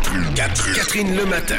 Catherine Le Matin.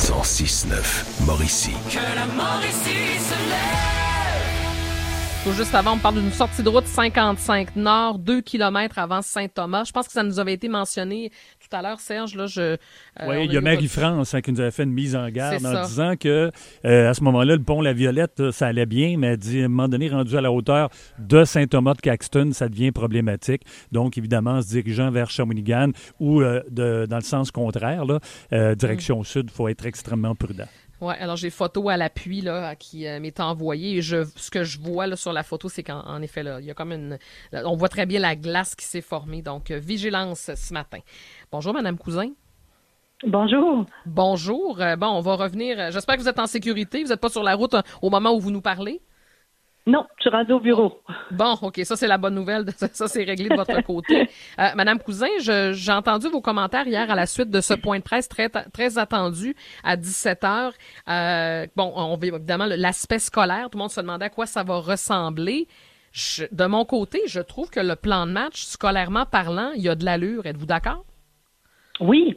106.9 Mauricie. Que la Mauricie se lève. Tout juste avant, on parle d'une sortie de route 55 Nord, 2 kilomètres avant Saint-Thomas. Je pense que ça nous avait été mentionné tout à l'heure, Serge. Là, oui, il y a Marie-France qui nous avait fait une mise en garde en ça. disant que à ce moment-là, le pont La Violette, ça allait bien, mais elle dit, à un moment donné, rendu à la hauteur de Saint-Thomas de Caxton, ça devient problématique. Donc, évidemment, en se dirigeant vers Shawinigan ou dans le sens contraire, là, direction sud, il faut être extrêmement prudent. Oui, alors j'ai photo à l'appui là qui m'est envoyée et ce que je vois là sur la photo, c'est qu'en effet là, il y a comme on voit très bien la glace qui s'est formée. Donc vigilance ce matin. Bonjour Madame Cousin. Bonjour. Bonjour. Bon, on va revenir. J'espère que vous êtes en sécurité. Vous n'êtes pas sur la route au moment où vous nous parlez. Non, je suis rendue au bureau. Bon, OK, ça, c'est la bonne nouvelle. Ça, c'est réglé de votre côté. Madame Cousin, j'ai entendu vos commentaires hier à la suite de ce point de presse très, très attendu à 17h. Bon, on veut évidemment l'aspect scolaire. Tout le monde se demandait à quoi ça va ressembler. De mon côté, je trouve que le plan de match, scolairement parlant, il y a de l'allure. Êtes-vous d'accord? Oui.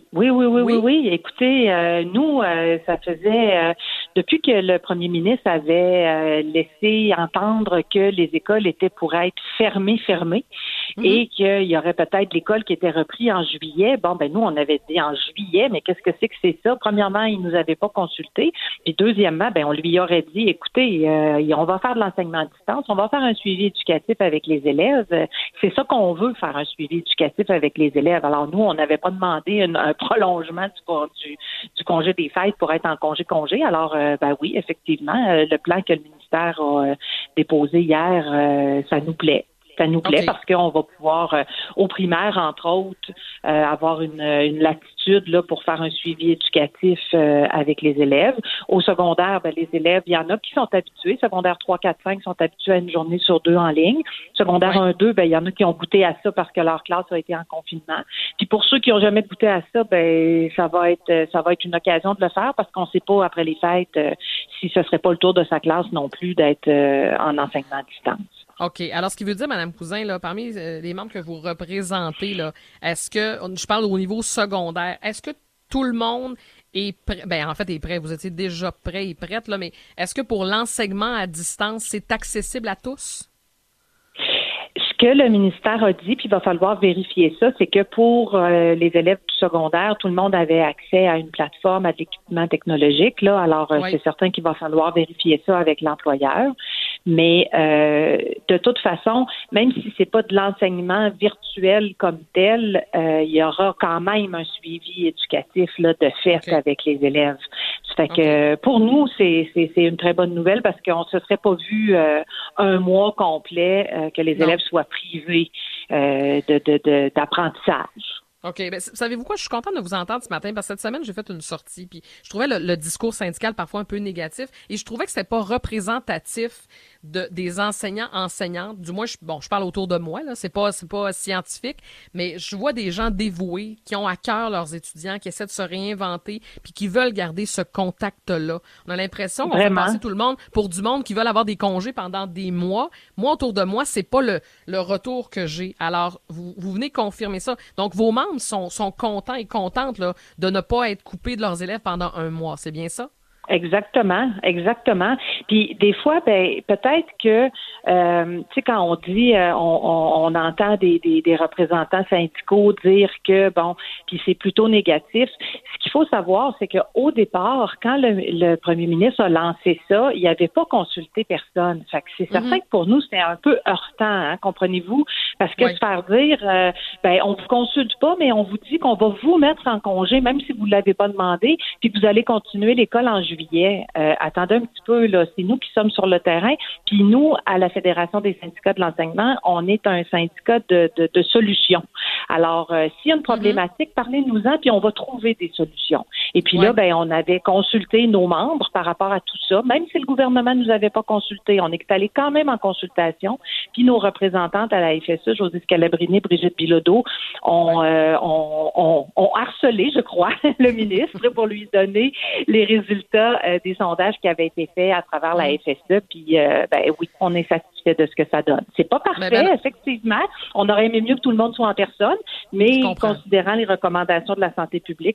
Écoutez, nous, ça faisait depuis que le premier ministre avait laissé entendre que les écoles étaient pour être fermées et qu'il y aurait peut-être l'école qui était reprise en juillet. Bon, ben nous, on avait dit en juillet, mais qu'est-ce que c'est ça? Premièrement, il nous avait pas consulté. Puis deuxièmement, ben on lui aurait dit, écoutez, on va faire de l'enseignement à distance, on va faire un suivi éducatif avec les élèves. C'est ça qu'on veut, faire un suivi éducatif avec les élèves. Alors nous, on n'avait pas demandé un prolongement du congé des fêtes pour être en congé. Alors, ben oui, effectivement, le plan que le ministère a déposé hier, ça nous plaît. Ça nous plaît parce qu'on va pouvoir, au primaire, entre autres, avoir une latitude là pour faire un suivi éducatif avec les élèves. Au secondaire, ben, les élèves, il y en a qui sont habitués. Secondaire 3, 4, 5 sont habitués à une journée sur 2 en ligne. Secondaire 1, 2, ben, il y en a qui ont goûté à ça parce que leur classe a été en confinement. Puis pour ceux qui n'ont jamais goûté à ça, ben ça va être une occasion de le faire parce qu'on ne sait pas après les fêtes si ce serait pas le tour de sa classe non plus d'être en enseignement à distance. OK. Alors, ce qui veut dire, Mme Cousin, là, parmi les membres que vous représentez, là, est-ce que, je parle au niveau secondaire, est-ce que tout le monde est prêt? Ben, en fait, est prêt. Vous étiez déjà prêt et prête, là, mais est-ce que pour l'enseignement à distance, c'est accessible à tous? Ce que le ministère a dit, puis il va falloir vérifier ça, c'est que pour les élèves du secondaire, tout le monde avait accès à une plateforme, à de l'équipement technologique. Là, alors c'est certain qu'il va falloir vérifier ça avec l'employeur. Mais de toute façon, même si c'est pas de l'enseignement virtuel comme tel, il y aura quand même un suivi éducatif là de fait avec les élèves. Ça fait que pour nous, c'est une très bonne nouvelle parce qu'on se serait pas vu un mois complet que les élèves soient privés d'apprentissage. OK. Ben, savez-vous quoi? Je suis contente de vous entendre ce matin parce que cette semaine, j'ai fait une sortie puis je trouvais le discours syndical parfois un peu négatif et je trouvais que c'était pas représentatif des enseignantes. Du moins, je parle autour de moi, là. C'est pas scientifique, mais je vois des gens dévoués qui ont à cœur leurs étudiants, qui essaient de se réinventer puis qui veulent garder ce contact-là. On a l'impression qu'on fait passer tout le monde pour du monde qui veulent avoir des congés pendant des mois. Moi, autour de moi, c'est pas le retour que j'ai. Alors, vous venez confirmer ça. Donc, vos membres sont contents et contentes là, de ne pas être coupés de leurs élèves pendant un mois. C'est bien ça? Exactement. Puis des fois, ben peut-être que tu sais quand on dit on entend des représentants syndicaux dire que bon, puis c'est plutôt négatif. Ce qu'il faut savoir, c'est que au départ, quand le premier ministre a lancé ça, il n'avait pas consulté personne. Fait que c'est certain que pour nous c'était un peu heurtant, hein, comprenez-vous, parce que se faire dire ben on vous consulte pas, mais on vous dit qu'on va vous mettre en congé même si vous l'avez pas demandé, puis vous allez continuer l'école en juillet. Attendez un petit peu, là, c'est nous qui sommes sur le terrain, puis nous, à la Fédération des syndicats de l'enseignement, on est un syndicat de solutions. Alors, s'il y a une problématique, parlez-nous-en, puis on va trouver des solutions. Et puis là, ben, on avait consulté nos membres par rapport à tout ça, même si le gouvernement nous avait pas consulté, on est allé quand même en consultation, puis nos représentantes à la FSE, Josée Scalabrini, Brigitte Bilodeau, ont harcelé, je crois, le ministre pour lui donner les résultats des sondages qui avaient été faits à travers la FSE, puis ben oui, on est satisfait de ce que ça donne. C'est pas parfait, effectivement. On aurait aimé mieux que tout le monde soit en personne, mais considérant les recommandations de la santé publique, ben, je pense que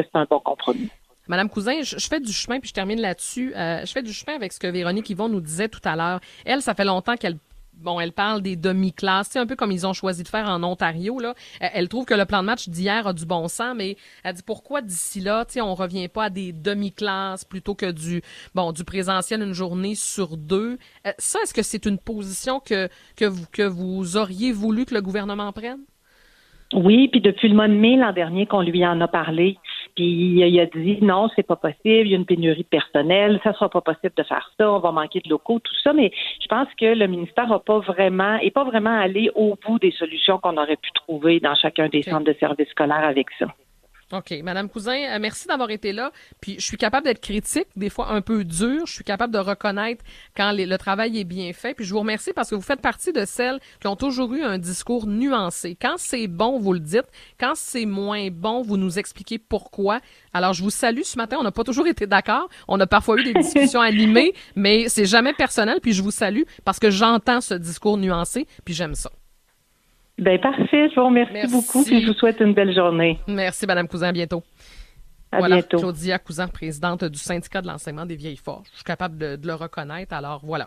que c'est un bon compromis. Madame Cousin, je fais du chemin, puis je termine là-dessus. Je fais du chemin avec ce que Véronique Yvon nous disait tout à l'heure. Elle, ça fait longtemps qu'elle parle des demi-classes, c'est un peu comme ils ont choisi de faire en Ontario, là. Elle trouve que le plan de match d'hier a du bon sens, mais elle dit pourquoi d'ici là, on revient pas à des demi-classes plutôt que du présentiel une journée sur 2. Ça, est-ce que c'est une position que vous auriez voulu que le gouvernement prenne? Oui, puis depuis le mois de mai l'an dernier qu'on lui en a parlé, puis il a dit non, c'est pas possible, il y a une pénurie de personnel, ça sera pas possible de faire ça, on va manquer de locaux, tout ça, mais je pense que le ministère est pas vraiment allé au bout des solutions qu'on aurait pu trouver dans chacun des centres de services scolaires avec ça. OK. Madame Cousin, merci d'avoir été là. Puis, je suis capable d'être critique, des fois un peu dure. Je suis capable de reconnaître quand le travail est bien fait. Puis, je vous remercie parce que vous faites partie de celles qui ont toujours eu un discours nuancé. Quand c'est bon, vous le dites. Quand c'est moins bon, vous nous expliquez pourquoi. Alors, je vous salue ce matin. On n'a pas toujours été d'accord. On a parfois eu des discussions animées, mais c'est jamais personnel. Puis, je vous salue parce que j'entends ce discours nuancé. Puis, j'aime ça. Ben parfait, je vous remercie beaucoup et je vous souhaite une belle journée. Merci, Madame Cousin, à bientôt. À bientôt. Claudia Cousin, présidente du syndicat de l'enseignement des Vieilles Forges. Je suis capable de le reconnaître, alors voilà.